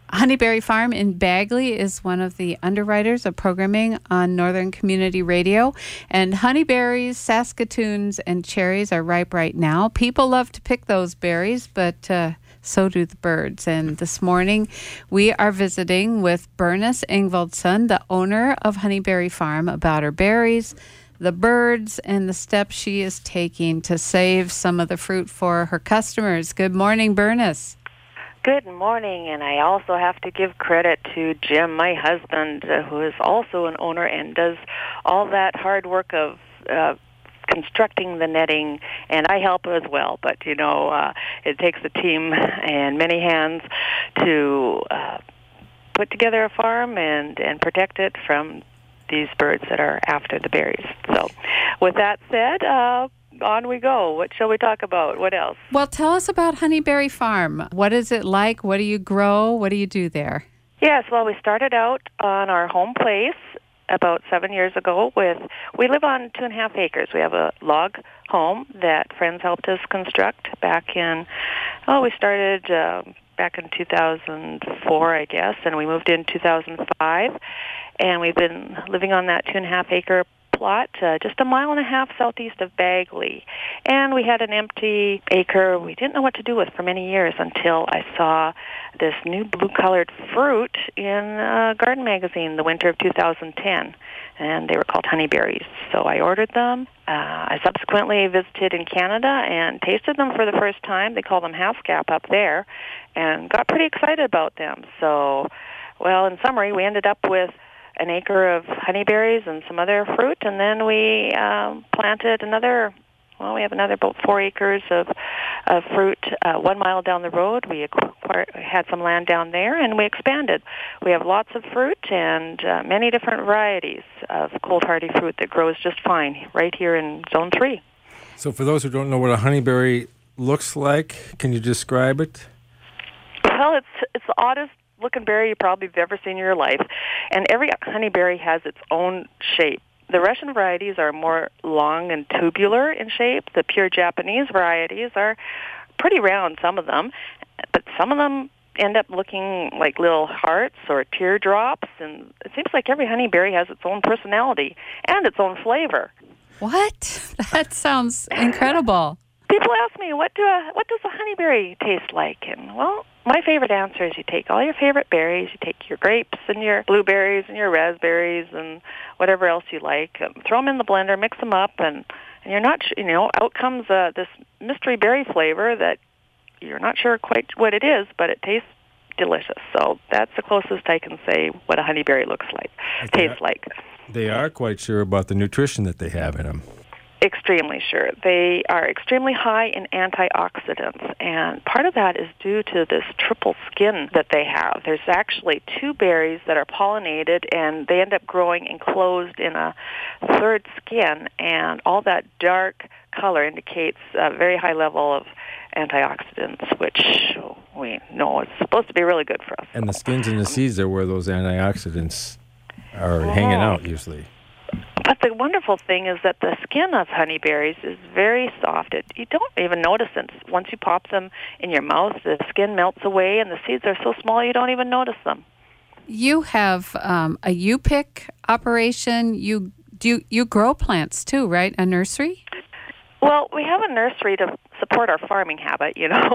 Honeyberry Farm in Bagley is one of the underwriters of programming on Northern Community Radio. And honeyberries, saskatoons, and cherries are ripe right now. People love to pick those berries, but so do the birds. And this morning, we are visiting with Bernice Ingvaldsson, the owner of Honeyberry Farm, about her berries, the birds, and the steps she is taking to save some of the fruit for her customers. Good morning, Bernice. Good morning, and I also have to give credit to Jim, my husband, who is also an owner and does all that hard work of constructing the netting, and I help as well. But, it takes a team and many hands to put together a farm and protect it from these birds that are after the berries. So with that said, on we go. What shall we talk about? What else? Well, tell us about Honeyberry Farm. What is it like? What do you grow? What do you do there? Yes, well, we started out on our home place about 7 years ago we live on 2.5 acres. We have a log home that friends helped us construct back in, we started back in 2004, I guess, and we moved in 2005. And we've been living on that 2.5 acre plot, just 1.5 miles southeast of Bagley. And we had an empty acre we didn't know what to do with for many years until I saw this new blue-colored fruit in a garden magazine the winter of 2010. And they were called honeyberries. So I ordered them. I subsequently visited in Canada and tasted them for the first time. They call them Haskap up there, and got pretty excited about them. So, well, in summary, we ended up with an acre of honeyberries and some other fruit, and then we planted we have another about 4 acres of fruit 1 mile down the road. We had some land down there, and we expanded. We have lots of fruit and many different varieties of cold hardy fruit that grows just fine right here in Zone 3. So for those who don't know what a honeyberry looks like, can you describe it? Well, it's the oddest looking berry you probably have ever seen in your life, and every honeyberry has its own shape. The Russian varieties are more long and tubular in shape. The pure Japanese varieties are pretty round, some of them, but some of them end up looking like little hearts or teardrops, and it seems like every honeyberry has its own personality and its own flavor. What? That sounds incredible. People ask me, what does a honeyberry taste like? And, well, my favorite answer is you take all your favorite berries, you take your grapes and your blueberries and your raspberries and whatever else you like, throw them in the blender, mix them up, and you're not, out comes this mystery berry flavor that you're not sure quite what it is, but it tastes delicious. So that's the closest I can say what a honeyberry tastes like. They are quite sure about the nutrition that they have in them. Extremely sure. They are extremely high in antioxidants, and part of that is due to this triple skin that they have. There's actually 2 berries that are pollinated, and they end up growing enclosed in a third skin, and all that dark color indicates a very high level of antioxidants, which we know is supposed to be really good for us. And the skins and the seeds are where those antioxidants are hanging out usually. But the wonderful thing is that the skin of honeyberries is very soft. You don't even notice it. Once you pop them in your mouth, the skin melts away, and the seeds are so small you don't even notice them. You have a U-pick operation. You grow plants too, right? A nursery? Well, we have a nursery to support our farming habit,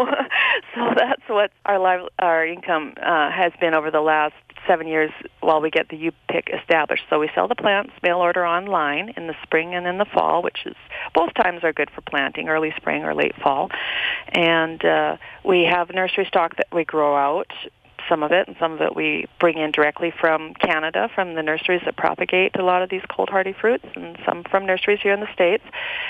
So that's what our income has been over the last 7 years while we get the U-pick established. So we sell the plants, mail order online in the spring and in the fall, which is both times are good for planting, early spring or late fall. And we have nursery stock that we grow out, some of it, and some of it we bring in directly from Canada, from the nurseries that propagate a lot of these cold hardy fruits, and some from nurseries here in the States.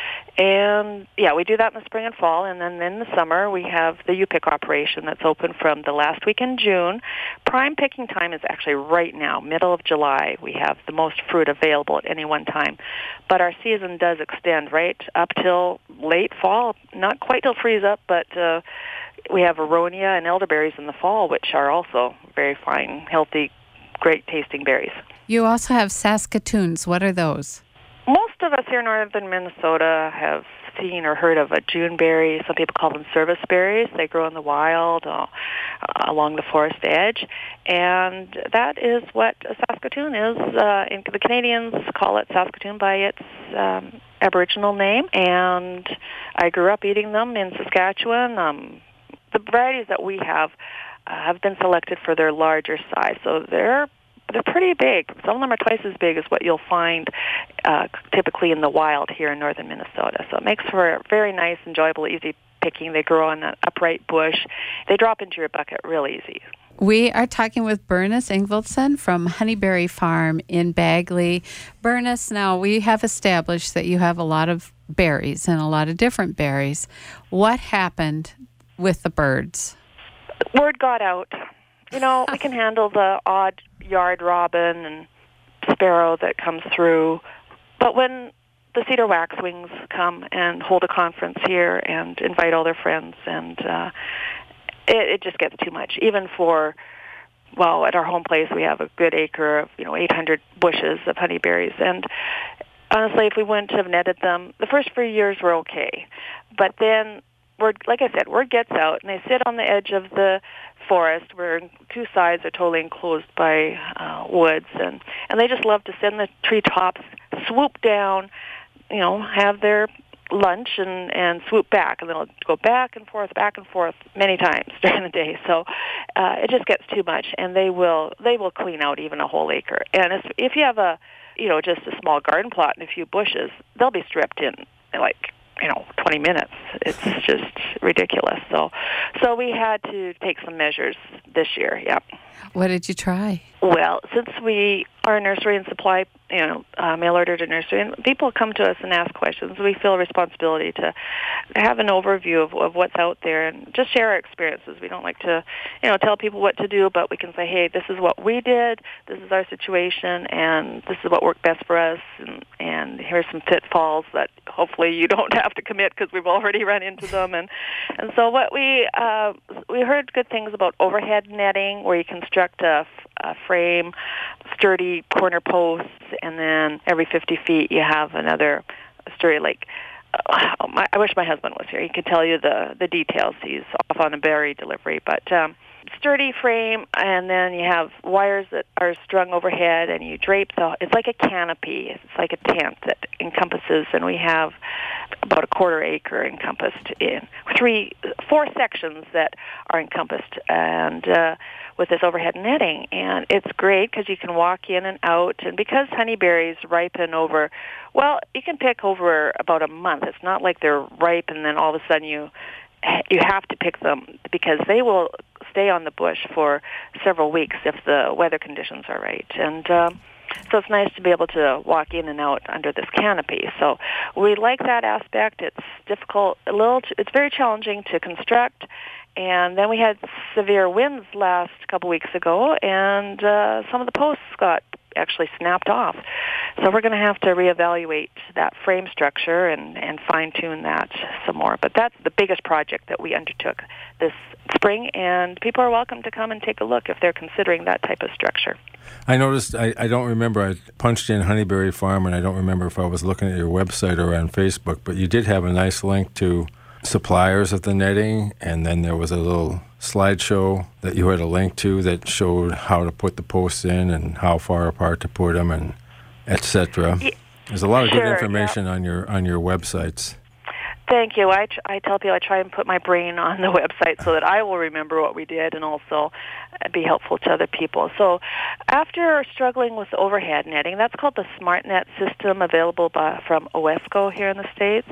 And, we do that in the spring and fall, and then in the summer we have the U-pick operation that's open from the last week in June. Prime picking time is actually right now, middle of July. We have the most fruit available at any one time. But our season does extend right up till late fall, not quite till freeze up, but we have aronia and elderberries in the fall, which are also very fine, healthy, great-tasting berries. You also have saskatoons. What are those? Most of us here in northern Minnesota have seen or heard of a Juneberry. Some people call them service berries. They grow in the wild along the forest edge, and that is what a Saskatoon is. The Canadians call it Saskatoon by its Aboriginal name, and I grew up eating them in Saskatchewan. The varieties that we have been selected for their larger size, so they're pretty big. Some of them are twice as big as what you'll find typically in the wild here in northern Minnesota. So it makes for very nice, enjoyable, easy picking. They grow on an upright bush. They drop into your bucket real easy. We are talking with Bernice Ingvaldson from Honeyberry Farm in Bagley. Bernice, now we have established that you have a lot of berries and a lot of different berries. What happened with the birds? Word got out. You know, we can handle the odd yard robin and sparrow that comes through, but when the cedar waxwings come and hold a conference here and invite all their friends, and it just gets too much. Even for, well, at our home place we have a good acre of 800 bushes of honeyberries, and honestly, if we wouldn't have netted them, the first few years were okay, but then like I said, word gets out, and they sit on the edge of the forest where two sides are totally enclosed by woods, and they just love to sit in the treetops, swoop down, have their lunch and swoop back, and they'll go back and forth many times during the day. So it just gets too much, and they will clean out even a whole acre. And if you have just a small garden plot and a few bushes, they'll be stripped in 20 minutes. It's just ridiculous. So we had to take some measures this year. Yeah. What did you try? Well, since we are a nursery and supply, mail order to nursery, and people come to us and ask questions, we feel a responsibility to have an overview of what's out there and just share our experiences. We don't like to, tell people what to do, but we can say, hey, this is what we did, this is our situation, and this is what worked best for us, and here's some pitfalls that hopefully you don't have to commit because we've already run into them. And so what we heard good things about overhead netting, where you construct a frame, sturdy corner posts, and then every 50 feet you have another sturdy, I wish my husband was here. He could tell you the details. He's off on a berry delivery, but sturdy frame, and then you have wires that are strung overhead, and you drape it's like a canopy. It's like a tent that encompasses, and we have about a quarter acre encompassed in 4 sections that are encompassed, and with this overhead netting. And it's great because you can walk in and out, and because honeyberries ripen over, well, you can pick over about a month. It's not like they're ripe and then all of a sudden you have to pick them, because they will stay on the bush for several weeks if the weather conditions are right. And so it's nice to be able to walk in and out under this canopy. So we like that aspect. It's difficult, it's very challenging to construct. And then we had severe winds last couple weeks ago, and some of the posts got actually snapped off. So we're going to have to reevaluate that frame structure and fine-tune that some more. But that's the biggest project that we undertook this spring, and people are welcome to come and take a look if they're considering that type of structure. I noticed, I don't remember, I punched in Honeyberry Farm, and I don't remember if I was looking at your website or on Facebook, but you did have a nice link to suppliers of the netting, and then there was a little slideshow that you had a link to that showed how to put the posts in and how far apart to put them, and etc. There's a lot of good information on your websites. Thank you. I tell people I try and put my brain on the website so that I will remember what we did and also be helpful to other people. So after struggling with overhead netting, that's called the SmartNet system, available from OESCO here in the States.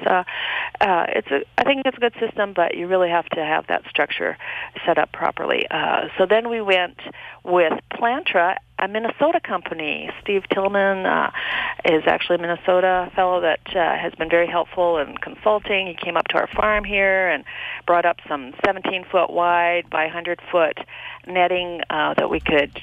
I think it's a good system, but you really have to have that structure set up properly. So then we went with Plantra, a Minnesota company. Steve Tillman is actually a Minnesota fellow that has been very helpful in consulting. He came up to our farm here and brought up some 17-foot wide by 100-foot netting that we could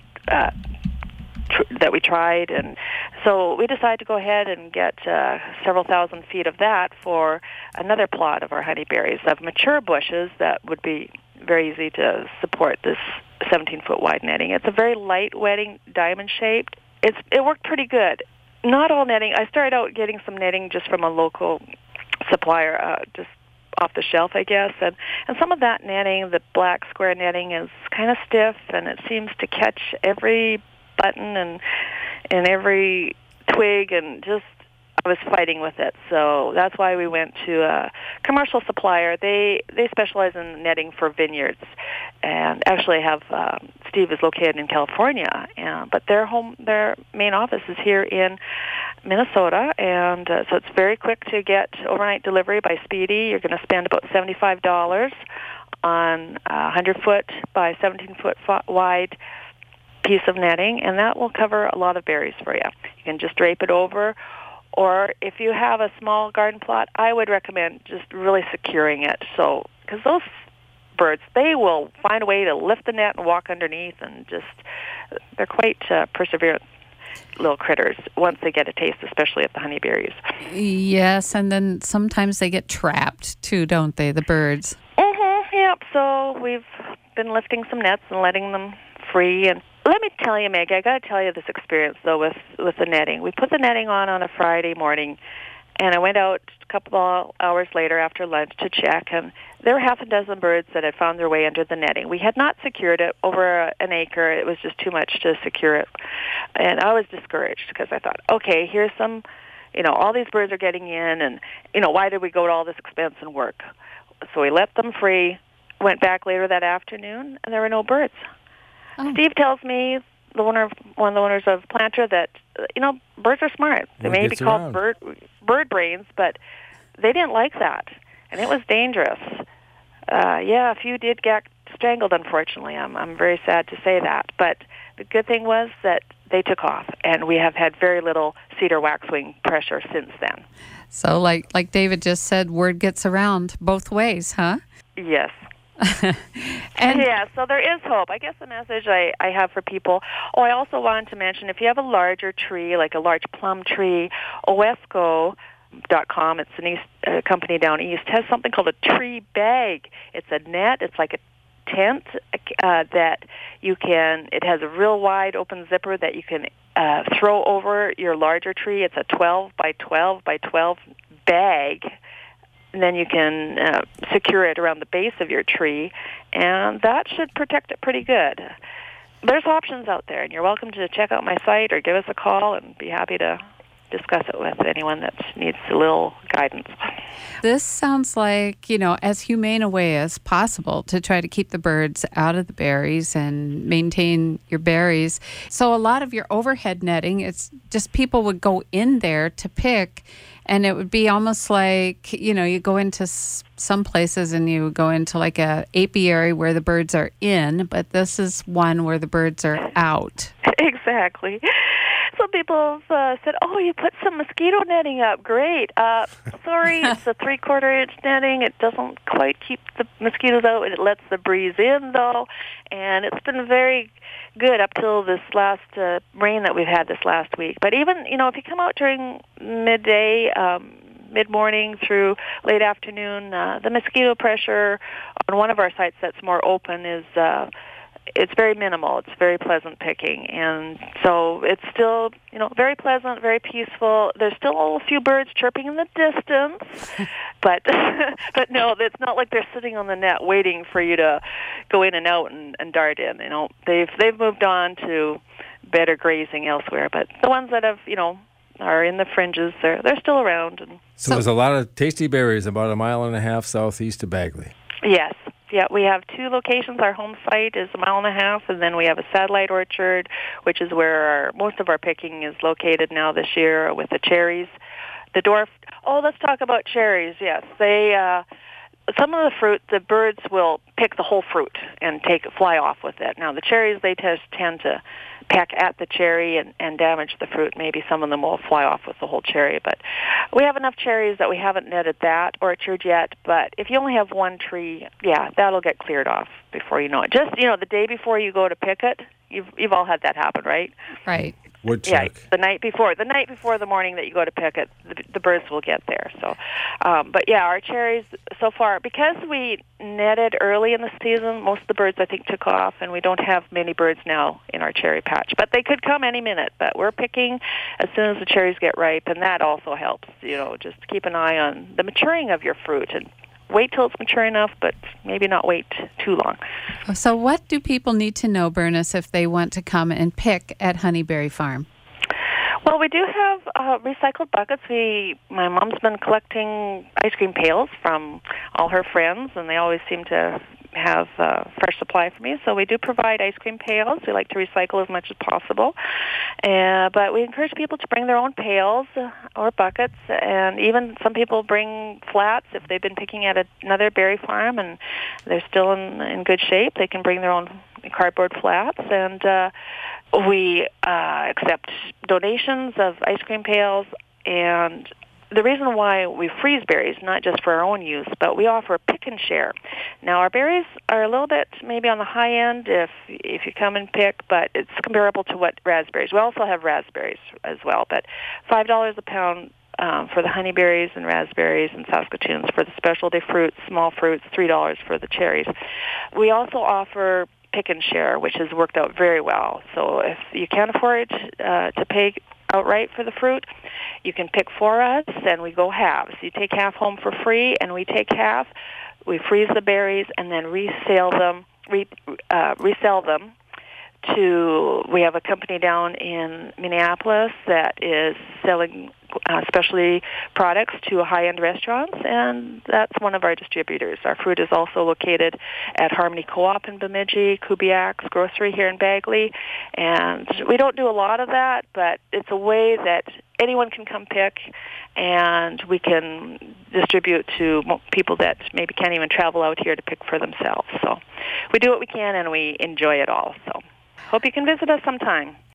that we tried, and so we decided to go ahead and get several thousand feet of that for another plot of our honeyberries of mature bushes that would be very easy to support this 17-foot wide netting. It's a very light wetting, diamond-shaped. It worked pretty good. Not all netting. I started out getting some netting just from a local supplier, just off the shelf, I guess. And some of that netting, the black square netting, is kind of stiff, and it seems to catch every button and every twig, and just I was fighting with it. So that's why we went to a commercial supplier. They specialize in netting for vineyards, and actually have Steve is located in California, but their main office is here in Minnesota, and so it's very quick to get overnight delivery by Speedy. You're going to spend about $75 on a 100-foot by 17-foot wide piece of netting, and that will cover a lot of berries for you. You can just drape it over, or if you have a small garden plot, I would recommend just really securing it. So, because those birds, they will find a way to lift the net and walk underneath, and they're quite perseverant little critters once they get a taste, especially of the honeyberries. Yes, and then sometimes they get trapped too, don't they, the birds? Mm-hmm, yep. So we've been lifting some nets and letting them free. And let me tell you, Meg, I got to tell you this experience, though, with the netting. We put the netting on a Friday morning, and I went out a couple of hours later after lunch to check, and there were half a dozen birds that had found their way under the netting. We had not secured it over an acre. It was just too much to secure it. And I was discouraged because I thought, okay, here's some, all these birds are getting in, and, why did we go to all this expense and work? So we let them free, went back later that afternoon, and there were no birds. Oh. Steve tells me, one of the owners of Planter, that, birds are smart. They may be called bird brains, but they didn't like that, and it was dangerous. A few did get strangled, unfortunately. I'm very sad to say that, but the good thing was that they took off, and we have had very little cedar waxwing pressure since then. So like David just said, word gets around both ways, huh? Yes. So there is hope. I guess the message I have for people. I also wanted to mention, if you have a larger tree, like a large plum tree, Owesco.com, it's an company down east, has something called a tree bag. It's a net. It's like a tent that you can, it has a real wide open zipper that you can throw over your larger tree. It's a 12 by 12 by 12 bag. And then you can secure it around the base of your tree, and that should protect it pretty good. There's options out there, and you're welcome to check out my site or give us a call, and be happy to discuss it with anyone that needs a little guidance. This sounds like, as humane a way as possible to try to keep the birds out of the berries and maintain your berries. So a lot of your overhead netting, it's just people would go in there to pick, and it would be almost like, you go into some places and you go into like a apiary where the birds are in, but this is one where the birds are out. Exactly. Some people said, you put some mosquito netting up. Great. Sorry, it's a 3/4-inch netting. It doesn't quite keep the mosquitoes out. It lets the breeze in, though. And it's been very good up till this last rain that we've had this last week. But even, if you come out during midday, mid-morning through late afternoon, the mosquito pressure on one of our sites that's more open is it's very minimal. It's very pleasant picking, and so it's still, very pleasant, very peaceful. There's still a few birds chirping in the distance, but no, it's not like they're sitting on the net waiting for you to go in and out and dart in. They've moved on to better grazing elsewhere, but the ones that have, are in the fringes, they're still around. And so there's a lot of tasty berries about 1.5 miles southeast of Bagley. Yes. Yeah, we have 2 locations. Our home site is 1.5 miles, and then we have a satellite orchard, which is where most of our picking is located now this year with the cherries. The dwarf. Let's talk about cherries. Yes, they. Some of the fruit, the birds will pick the whole fruit and fly off with it. Now, the cherries, they just tend to peck at the cherry and damage the fruit. Maybe some of them will fly off with the whole cherry. But we have enough cherries that we haven't netted that orchard yet. But if you only have one tree, that'll get cleared off before you know it. Just, the day before you go to pick it, you've all had that happen, right? Right. Woodchuck. Yeah, the night before the morning that you go to pick it, the birds will get there. So, but yeah, our cherries so far, because we netted early in the season, most of the birds I think took off, and we don't have many birds now in our cherry patch. But they could come any minute. But we're picking as soon as the cherries get ripe, and that also helps. Just keep an eye on the maturing of your fruit and wait till it's mature enough, but maybe not wait too long. So what do people need to know, Bernice, if they want to come and pick at Honeyberry Farm? Well, we do have recycled buckets. My mom's been collecting ice cream pails from all her friends, and they always seem to have fresh supply for me. So we do provide ice cream pails. We like to recycle as much as possible. But we encourage people to bring their own pails or buckets, and even some people bring flats. If they've been picking at another berry farm and they're still in good shape, they can bring their own cardboard flats. And we accept donations of ice cream pails, and the reason why we freeze berries, not just for our own use, but we offer pick and share. Now, our berries are a little bit maybe on the high end if you come and pick, but it's comparable to what raspberries. We also have raspberries as well, but $5 a pound for the honeyberries and raspberries and Saskatoons. For the specialty fruits, small fruits, $3 for the cherries. We also offer pick and share, which has worked out very well. So if you can't afford to pay outright for the fruit, you can pick for us, and we go halves. You take half home for free, and we take half. We freeze the berries and then resell them. We have a company down in Minneapolis that is selling specialty products to high-end restaurants, and that's one of our distributors. Our fruit is also located at Harmony Co-op in Bemidji, Kubiak's Grocery here in Bagley, and we don't do a lot of that, but it's a way that anyone can come pick, and we can distribute to people that maybe can't even travel out here to pick for themselves. So we do what we can, and we enjoy it all. So hope you can visit us sometime.